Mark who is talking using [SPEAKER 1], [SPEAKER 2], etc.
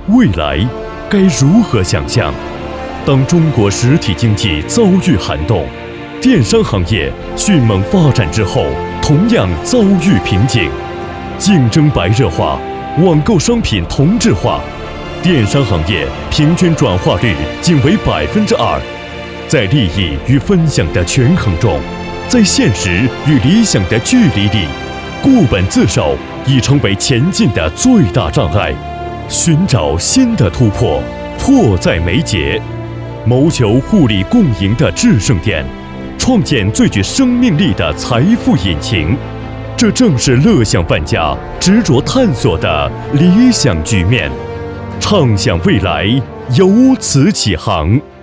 [SPEAKER 1] 未来该如何想象？当中国实体经济遭遇寒冬，电商行业迅猛发展之后，同样遭遇瓶颈。竞争白热化，网购商品同质化，电商行业平均转化率仅为2%。在利益与分享的权衡中，在现实与理想的距离里，固本自守已成为前进的最大障碍。寻找新的突破，迫在眉睫。谋求互利共赢的制胜点，创建最具生命力的财富引擎，这正是乐享万家执着探索的理想局面。畅想未来，由此起航。